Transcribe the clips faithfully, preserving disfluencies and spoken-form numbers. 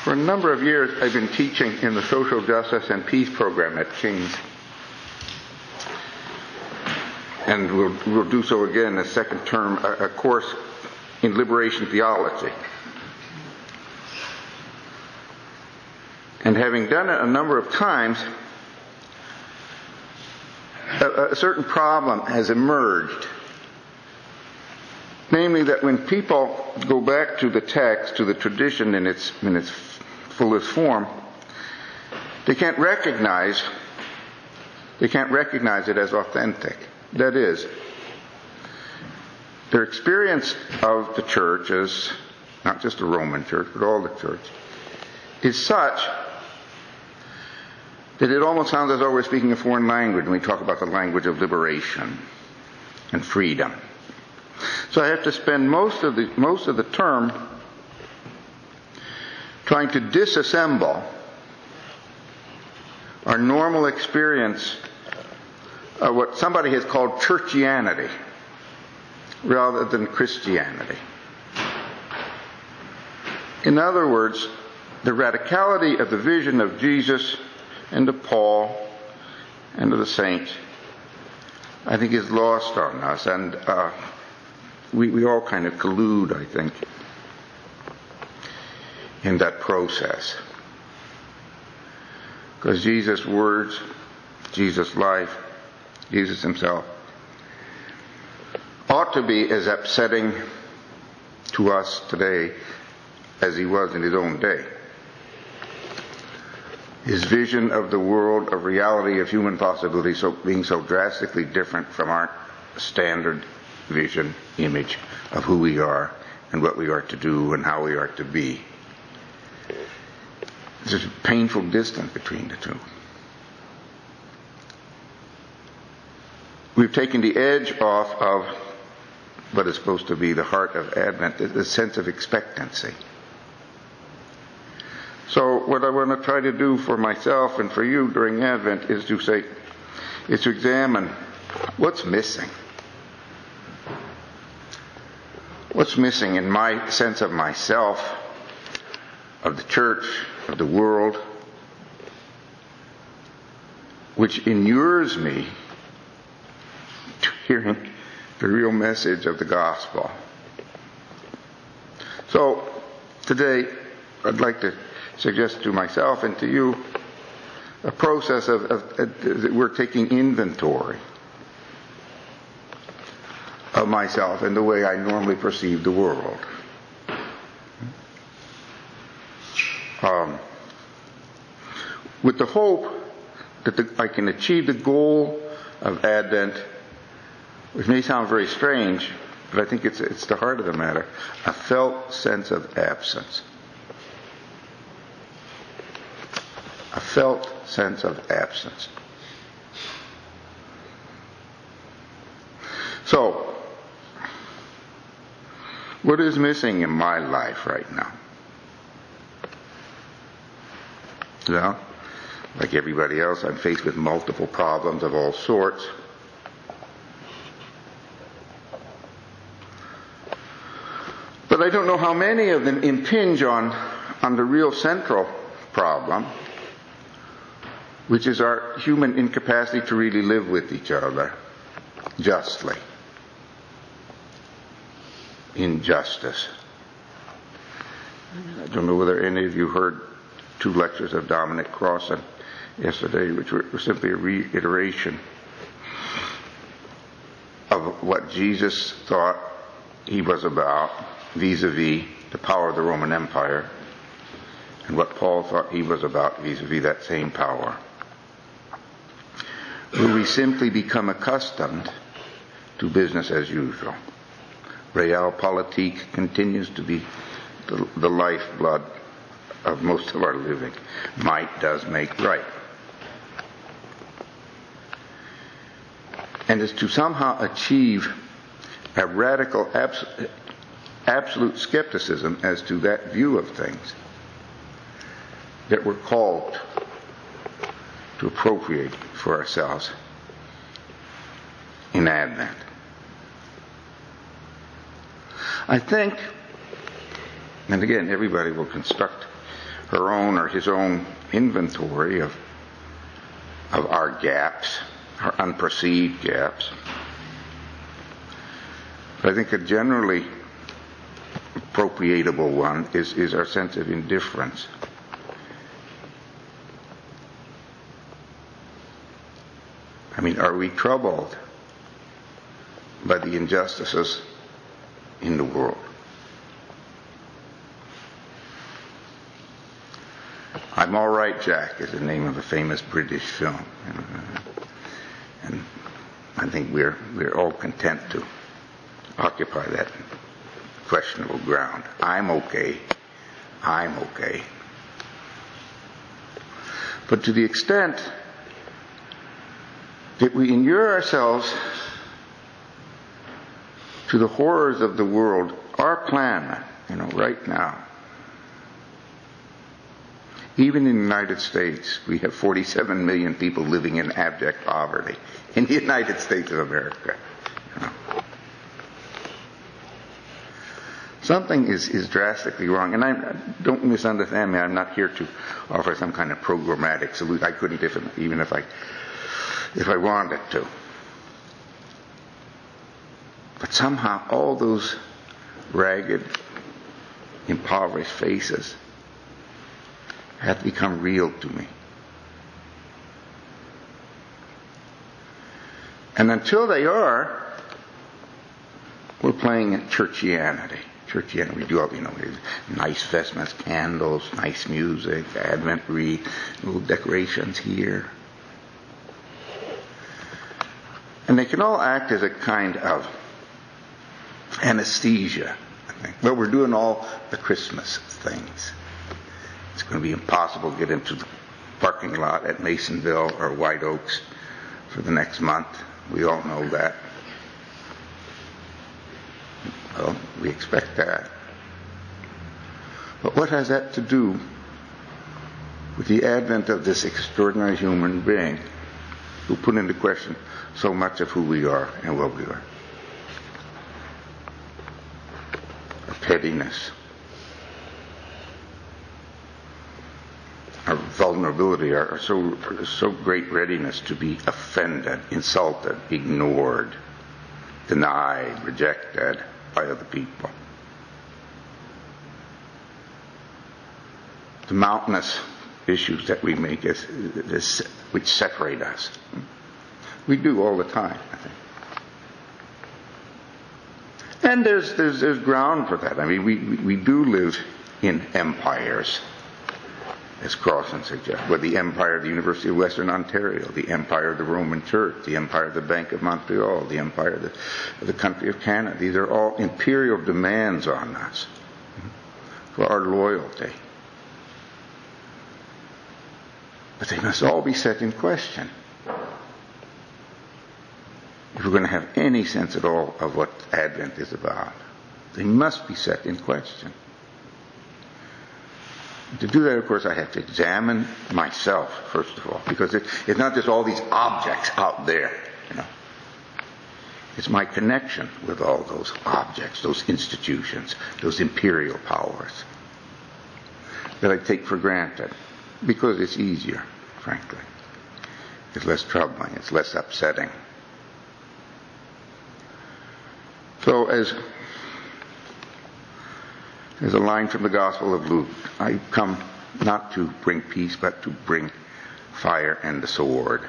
For a number of years, I've been teaching in the Social Justice and Peace program at King's. And we'll, we'll do so again the second term, a, a course in liberation theology. And having done it a number of times, a, a certain problem has emerged. Namely that when people go back to the text, to the tradition in its, in its fullest form, they can't recognize, they can't recognize it as authentic. That is, their experience of the church, as not just the Roman church, but all the church, is such that it almost sounds as though we're speaking a foreign language when we talk about the language of liberation and freedom. So I have to spend most of the most of the term trying to disassemble our normal experience of what somebody has called churchianity rather than Christianity. In other words, the radicality of the vision of Jesus and of Paul and of the saints, I think, is lost on us, and uh, we, we all kind of collude, I think, in that process. Because Jesus' words, Jesus' life, Jesus himself, ought to be as upsetting to us today as he was in his own day. His vision of the world, of reality, of human possibility, so being so drastically different from our standard vision, image of who we are and what we are to do and how we are to be. There's a painful distance between the two. We've taken the edge off of what is supposed to be the heart of Advent, the sense of expectancy. So what I want to try to do for myself and for you during Advent is to say, is to examine what's missing. What's missing in my sense of myself, of the church, of the world, which inures me to hearing the real message of the gospel. So today I'd like to suggest to myself and to you a process of, of, of that we're taking inventory of myself and the way I normally perceive the world. Um, with the hope that the, I can achieve the goal of Advent, which may sound very strange, but I think it's, it's the heart of the matter, a felt sense of absence. A felt sense of absence. So, what is missing in my life right now? Well, like everybody else, I'm faced with multiple problems of all sorts. But I don't know how many of them impinge on, on the real central problem, which is our human incapacity to really live with each other justly. In justice. I don't know whether any of you heard two lectures of Dominic Crossan yesterday, which were simply a reiteration of what Jesus thought he was about vis-a-vis the power of the Roman Empire, and what Paul thought he was about vis-a-vis that same power. Will we simply become accustomed to business as usual? Realpolitik continues to be the, the lifeblood of most of our living. Might does make right. And is to somehow achieve a radical abs- absolute skepticism as to that view of things that we're called to appropriate for ourselves in Advent. I think, and again, everybody will construct her own or his own inventory of, of our gaps, our unperceived gaps. But I think a generally appropriatable one is, is our sense of indifference. I mean, are we troubled by the injustices in the world? I'm All Right, Jack is the name of a famous British film. And I think we're, we're all content to occupy that questionable ground. I'm okay. I'm okay. But to the extent that we inure ourselves to the horrors of the world, our planet, you know, right now, even in the United States, we have forty-seven million people living in abject poverty. In the United States of America. You know. Something is, is drastically wrong. And I don't misunderstand me. I'm not here to offer some kind of programmatic solution. I couldn't if, even if I, if I wanted to. But somehow all those ragged, impoverished faces have become real to me. And until they are, we're playing at churchianity. Churchianity, we do all, you know, nice vestments, candles, nice music, Advent wreath, little decorations here. And they can all act as a kind of anesthesia, I think. But we're doing all the Christmas things. It's going to be impossible to get into the parking lot at Masonville or White Oaks for the next month. We all know that. Well, we expect that. But what has that to do with the advent of this extraordinary human being who put into question so much of who we are and what we are? Our pettiness, our vulnerability, our so, so great readiness to be offended, insulted, ignored, denied, rejected by other people. The mountainous issues that we make is, is, which separate us. We do all the time, I think. And there's, there's, there's ground for that. I mean, we, we do live in empires, as Crossan suggests. Well, the empire of the University of Western Ontario, the empire of the Roman Church, the empire of the Bank of Montreal, the empire of the, of the country of Canada. These are all imperial demands on us for our loyalty. But they must all be set in question if we're going to have any sense at all of what Advent is about. They must be set in question. To do that, of course, I have to examine myself, first of all, because it, it's not just all these objects out there, you know. It's my connection with all those objects, those institutions, those imperial powers that I take for granted, because it's easier, frankly. It's less troubling, it's less upsetting. So as There's a line from the Gospel of Luke. I come not to bring peace, but to bring fire and the sword.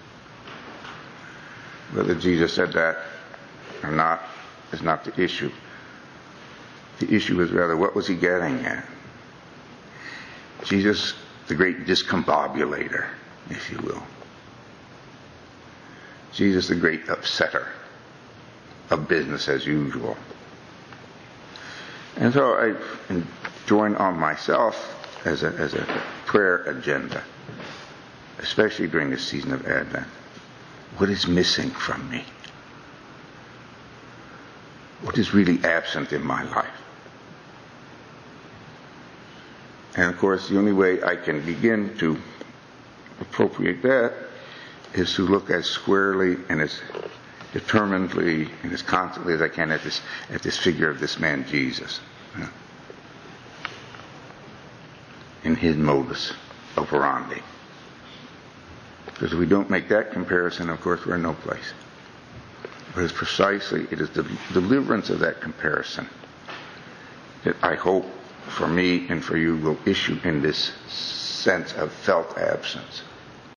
Whether Jesus said that or not is not the issue. The issue is rather, what was he getting at? Jesus, the great discombobulator, if you will. Jesus, the great upsetter of business as usual. And so I join on myself as a, as a prayer agenda, especially during this season of Advent. What is missing from me? What is really absent in my life? And of course, the only way I can begin to appropriate that is to look as squarely and as determinedly and as constantly as I can at this at this figure of this man Jesus. in his modus operandi. Because if we don't make that comparison, of course, we're in no place. But it's precisely, it is the deliverance of that comparison that I hope for me and for you will issue in this sense of felt absence.